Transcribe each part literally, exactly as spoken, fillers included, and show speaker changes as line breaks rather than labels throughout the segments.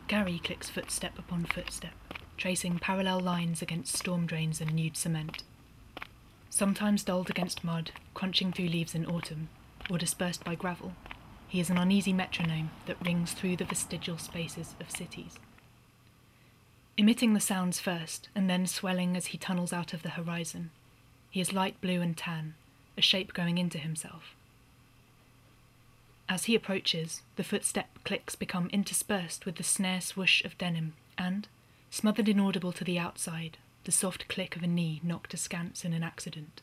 Gary clicks footstep upon footstep, tracing parallel lines against storm drains and nude cement. Sometimes dulled against mud, crunching through leaves in autumn, or dispersed by gravel, he is an uneasy metronome that rings through the vestigial spaces of cities. Emitting the sounds first, and then swelling as he tunnels out of the horizon, he is light blue and tan, a shape going into himself. As he approaches, the footstep clicks become interspersed with the snare swoosh of denim, and, smothered inaudible to the outside, the soft click of a knee knocked askance in an accident.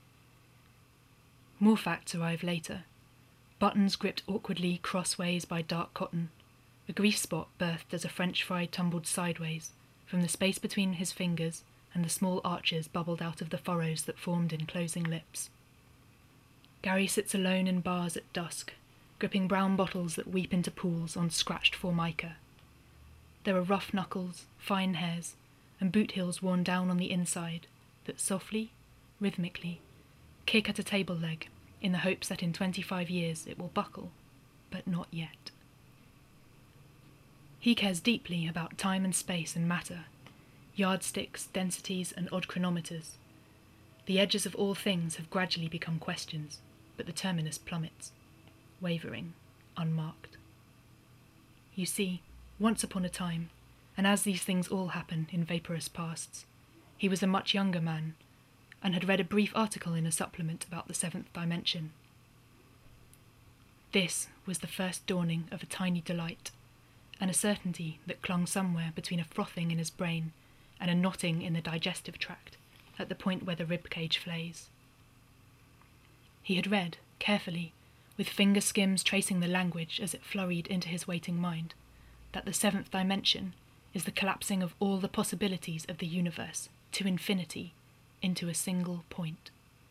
More facts arrive later. Buttons gripped awkwardly crossways by dark cotton, a grease spot birthed as a French fry tumbled sideways, from the space between his fingers, and the small arches bubbled out of the furrows that formed in closing lips. Gary sits alone in bars at dusk, gripping brown bottles that weep into pools on scratched formica. There are rough knuckles, fine hairs, and boot heels worn down on the inside that softly, rhythmically, kick at a table leg in the hopes that in twenty-five years it will buckle, but not yet. He cares deeply about time and space and matter, yardsticks, densities, and odd chronometers. The edges of all things have gradually become questions, but the terminus plummets, wavering, unmarked. You see, once upon a time, and as these things all happen in vaporous pasts, he was a much younger man, and had read a brief article in a supplement about the seventh dimension. This was the first dawning of a tiny delight, and a certainty that clung somewhere between a frothing in his brain and a knotting in the digestive tract, at the point where the ribcage flays. He had read, carefully, with finger skims tracing the language as it flurried into his waiting mind, that the seventh dimension is the collapsing of all the possibilities of the universe to infinity into a single point.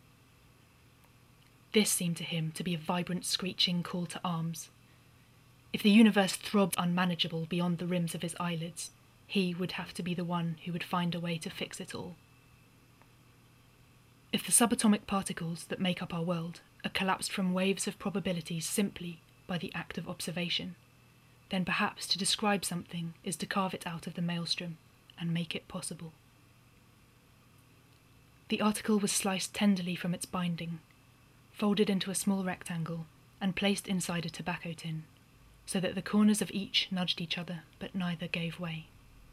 This seemed to him to be a vibrant, screeching call to arms. If the universe throbbed unmanageable beyond the rims of his eyelids, he would have to be the one who would find a way to fix it all. If the subatomic particles that make up our world are collapsed from waves of probabilities simply by the act of observation, then perhaps to describe something is to carve it out of the maelstrom and make it possible. The article was sliced tenderly from its binding, folded into a small rectangle, and placed inside a tobacco tin, so that the corners of each nudged each other, but neither gave way.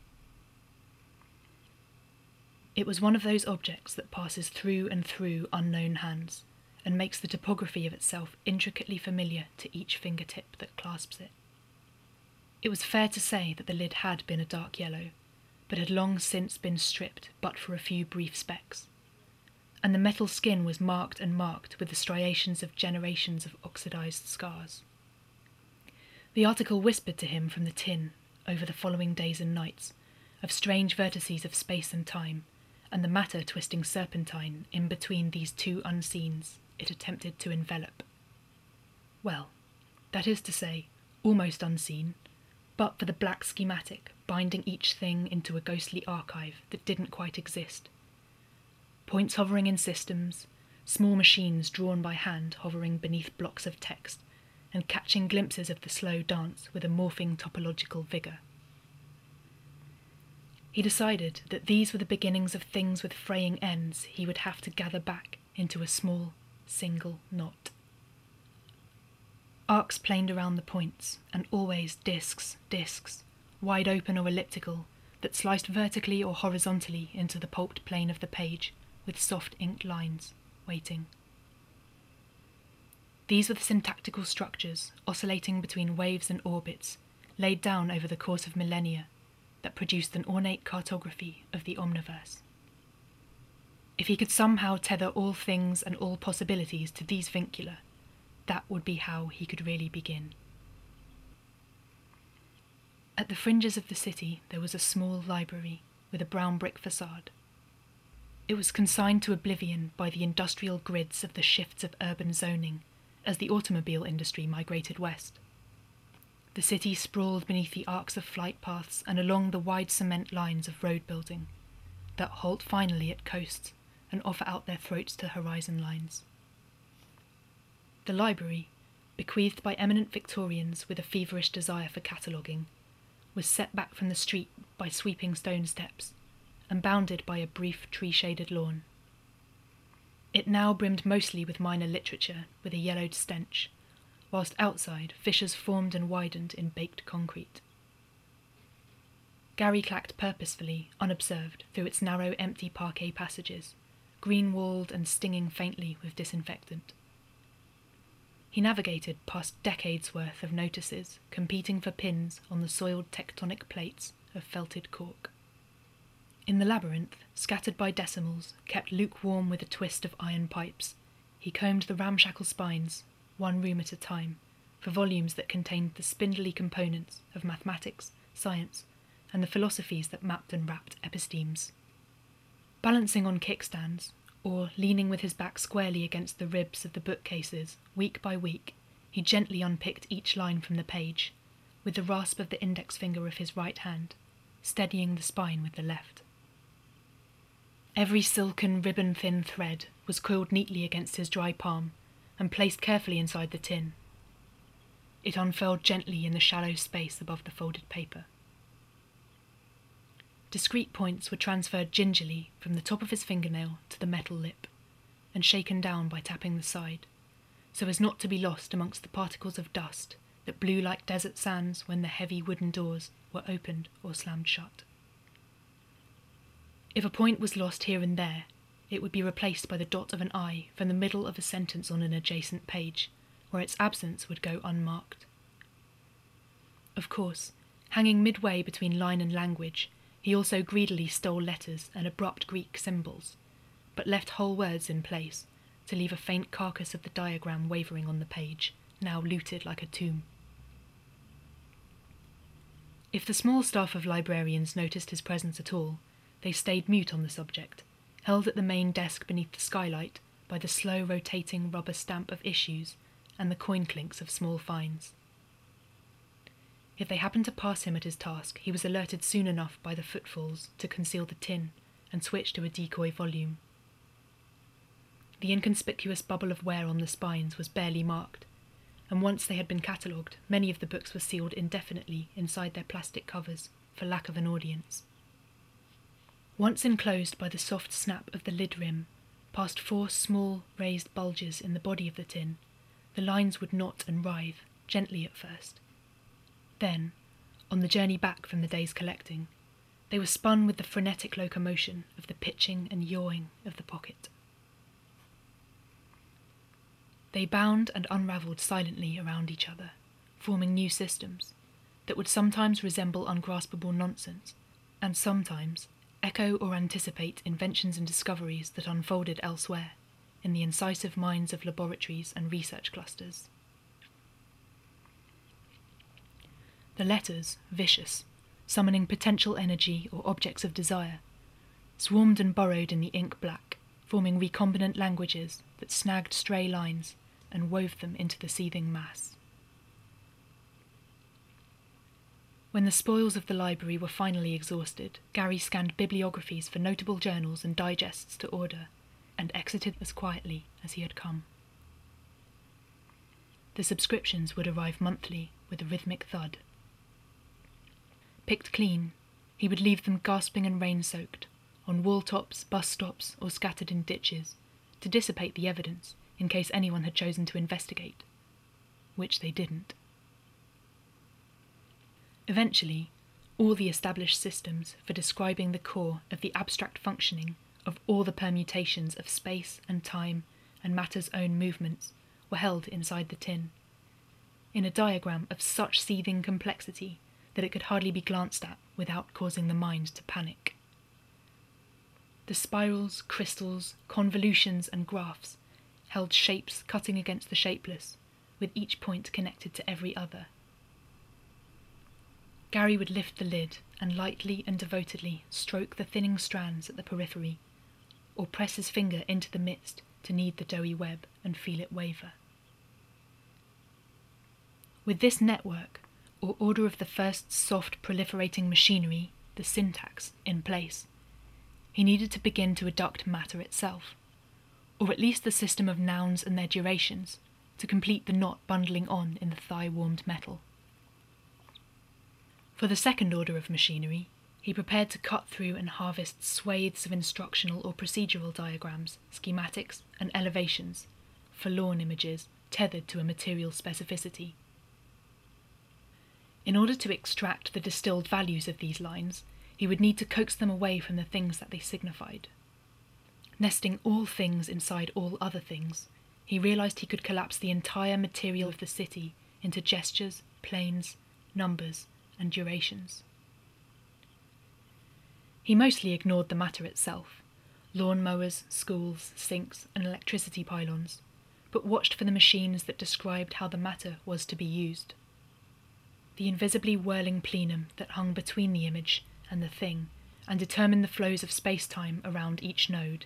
It was one of those objects that passes through and through unknown hands, and makes the topography of itself intricately familiar to each fingertip that clasps it. It was fair to say that the lid had been a dark yellow, but had long since been stripped but for a few brief specks, and the metal skin was marked and marked with the striations of generations of oxidized scars. The article whispered to him from the tin, over the following days and nights, of strange vertices of space and time, and the matter twisting serpentine in between these two unseens it attempted to envelop. Well, that is to say, almost unseen, but for the black schematic binding each thing into a ghostly archive that didn't quite exist. Points hovering in systems, small machines drawn by hand hovering beneath blocks of text, and catching glimpses of the slow dance with a morphing topological vigour. He decided that these were the beginnings of things with fraying ends he would have to gather back into a small, single knot. Arcs planed around the points, and always discs, discs, wide open or elliptical, that sliced vertically or horizontally into the pulped plane of the page, with soft inked lines, waiting. These were the syntactical structures, oscillating between waves and orbits, laid down over the course of millennia, that produced an ornate cartography of the omniverse. If he could somehow tether all things and all possibilities to these vincula, that would be how he could really begin. At the fringes of the city there was a small library with a brown brick facade. It was consigned to oblivion by the industrial grids of the shifts of urban zoning as the automobile industry migrated west. The city sprawled beneath the arcs of flight paths and along the wide cement lines of road building that halt finally at coasts and offer out their throats to horizon lines. The library, bequeathed by eminent Victorians with a feverish desire for cataloguing, was set back from the street by sweeping stone steps and bounded by a brief tree-shaded lawn. It now brimmed mostly with minor literature with a yellowed stench, whilst outside fissures formed and widened in baked concrete. Gary clacked purposefully, unobserved, through its narrow, empty parquet passages, green-walled and stinging faintly with disinfectant. He navigated past decades' worth of notices competing for pins on the soiled tectonic plates of felted cork. In the labyrinth, scattered by decimals, kept lukewarm with a twist of iron pipes, he combed the ramshackle spines, one room at a time, for volumes that contained the spindly components of mathematics, science, and the philosophies that mapped and wrapped epistemes. Balancing on kickstands, or leaning with his back squarely against the ribs of the bookcases, week by week, he gently unpicked each line from the page, with the rasp of the index finger of his right hand, steadying the spine with the left. Every silken, ribbon-thin thread was coiled neatly against his dry palm and placed carefully inside the tin. It unfurled gently in the shallow space above the folded paper. Discrete points were transferred gingerly from the top of his fingernail to the metal lip, and shaken down by tapping the side, so as not to be lost amongst the particles of dust that blew like desert sands when the heavy wooden doors were opened or slammed shut. If a point was lost here and there, it would be replaced by the dot of an I from the middle of a sentence on an adjacent page, where its absence would go unmarked. Of course, hanging midway between line and language, he also greedily stole letters and abrupt Greek symbols, but left whole words in place to leave a faint carcass of the diagram wavering on the page, now looted like a tomb. If the small staff of librarians noticed his presence at all, they stayed mute on the subject, held at the main desk beneath the skylight by the slow rotating rubber stamp of issues and the coin clinks of small fines. If they happened to pass him at his task, he was alerted soon enough by the footfalls to conceal the tin and switch to a decoy volume. The inconspicuous bubble of wear on the spines was barely marked, and once they had been catalogued, many of the books were sealed indefinitely inside their plastic covers for lack of an audience. Once enclosed by the soft snap of the lid rim, past four small raised bulges in the body of the tin, the lines would knot and writhe, gently at first. Then, on the journey back from the day's collecting, they were spun with the frenetic locomotion of the pitching and yawing of the pocket. They bound and unravelled silently around each other, forming new systems that would sometimes resemble ungraspable nonsense, and sometimes echo or anticipate inventions and discoveries that unfolded elsewhere, in the incisive minds of laboratories and research clusters. The letters, vicious, summoning potential energy or objects of desire, swarmed and burrowed in the ink black, forming recombinant languages that snagged stray lines and wove them into the seething mass. When the spoils of the library were finally exhausted, Gary scanned bibliographies for notable journals and digests to order, and exited as quietly as he had come. The subscriptions would arrive monthly with a rhythmic thud. Picked clean, he would leave them gasping and rain-soaked, on wall-tops, bus stops, or scattered in ditches, to dissipate the evidence in case anyone had chosen to investigate, which they didn't. Eventually, all the established systems for describing the core of the abstract functioning of all the permutations of space and time and matter's own movements were held inside the tin, in a diagram of such seething complexity that it could hardly be glanced at without causing the mind to panic. The spirals, crystals, convolutions, and graphs held shapes cutting against the shapeless, with each point connected to every other. Gary would lift the lid and lightly and devotedly stroke the thinning strands at the periphery, or press his finger into the midst to knead the doughy web and feel it waver. With this network, or order of the first soft proliferating machinery, the syntax, in place, he needed to begin to adduct matter itself, or at least the system of nouns and their durations, to complete the knot bundling on in the thigh-warmed metal. For the second order of machinery, he prepared to cut through and harvest swathes of instructional or procedural diagrams, schematics, and elevations, forlorn images tethered to a material specificity. In order to extract the distilled values of these lines, he would need to coax them away from the things that they signified. Nesting all things inside all other things, he realised he could collapse the entire material of the city into gestures, planes, numbers, and durations. He mostly ignored the matter itself, lawn mowers, schools, sinks, and electricity pylons, but watched for the machines that described how the matter was to be used. The invisibly whirling plenum that hung between the image and the thing, and determined the flows of space-time around each node.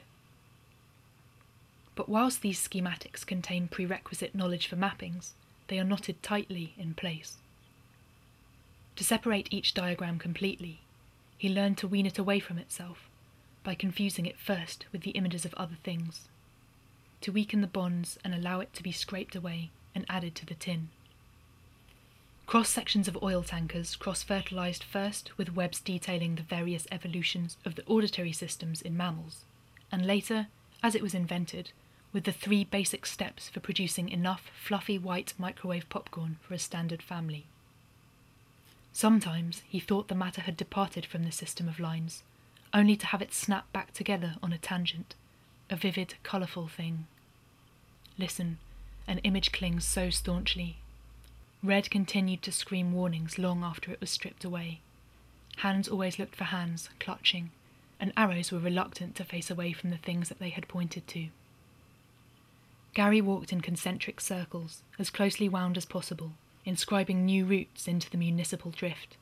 But whilst these schematics contain prerequisite knowledge for mappings, they are knotted tightly in place. To separate each diagram completely, he learned to wean it away from itself, by confusing it first with the images of other things, to weaken the bonds and allow it to be scraped away and added to the tin. Cross-sections of oil tankers cross-fertilised first with webs detailing the various evolutions of the auditory systems in mammals, and later, as it was invented, with the three basic steps for producing enough fluffy white microwave popcorn for a standard family. Sometimes he thought the matter had departed from the system of lines, only to have it snap back together on a tangent, a vivid, colourful thing. Listen, an image clings so staunchly. Red continued to scream warnings long after it was stripped away. Hands always looked for hands, clutching, and arrows were reluctant to face away from the things that they had pointed to. Gary walked in concentric circles, as closely wound as possible, inscribing new routes into the municipal drift.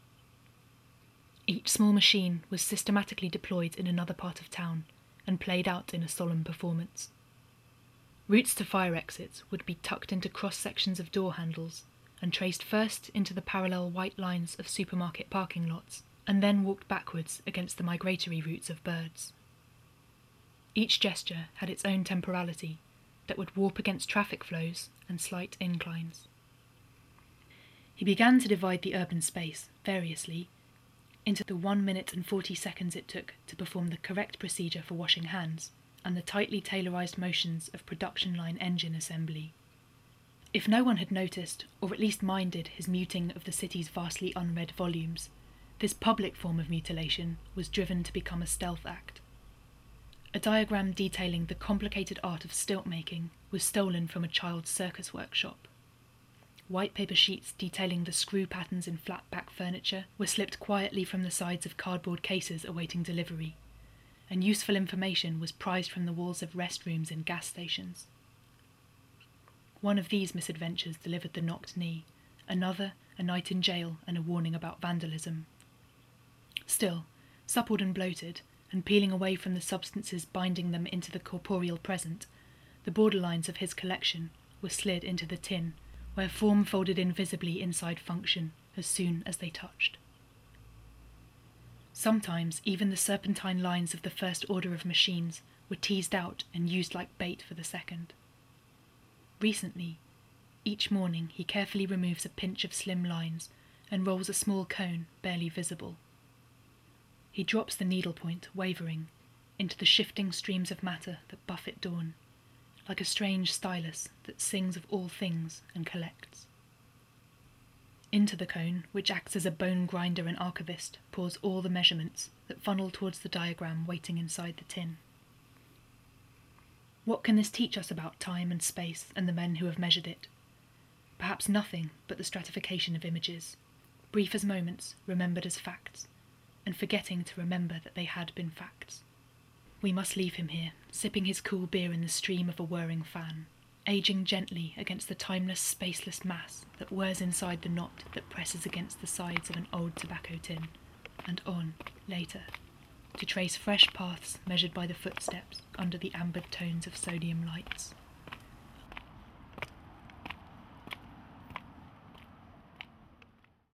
Each small machine was systematically deployed in another part of town and played out in a solemn performance. Routes to fire exits would be tucked into cross-sections of door handles and traced first into the parallel white lines of supermarket parking lots, and then walked backwards against the migratory routes of birds. Each gesture had its own temporality that would warp against traffic flows and slight inclines. He began to divide the urban space, variously, into the one minute and forty seconds it took to perform the correct procedure for washing hands, and the tightly tailorized motions of production line engine assembly. If no one had noticed, or at least minded, his muting of the city's vastly unread volumes, this public form of mutilation was driven to become a stealth act. A diagram detailing the complicated art of stilt making was stolen from a child's circus workshop. White paper sheets detailing the screw patterns in flat-pack furniture were slipped quietly from the sides of cardboard cases awaiting delivery, and useful information was prized from the walls of restrooms in gas stations. One of these misadventures delivered the knocked knee, another a night in jail and a warning about vandalism. Still, suppled and bloated, and peeling away from the substances binding them into the corporeal present, the borderlines of his collection were slid into the tin, where form folded invisibly inside function as soon as they touched. Sometimes even the serpentine lines of the first order of machines were teased out and used like bait for the second. Recently, each morning he carefully removes a pinch of slim lines and rolls a small cone barely visible. He drops the needlepoint, wavering, into the shifting streams of matter that buffet dawn, like a strange stylus that sings of all things and collects. Into the cone, which acts as a bone grinder and archivist, pours all the measurements that funnel towards the diagram waiting inside the tin. What can this teach us about time and space and the men who have measured it? Perhaps nothing but the stratification of images, brief as moments, remembered as facts, and forgetting to remember that they had been facts. We must leave him here, sipping his cool beer in the stream of a whirring fan, aging gently against the timeless, spaceless mass that whirs inside the knot that presses against the sides of an old tobacco tin, and on, later, to trace fresh paths measured by the footsteps under the ambered tones of sodium lights.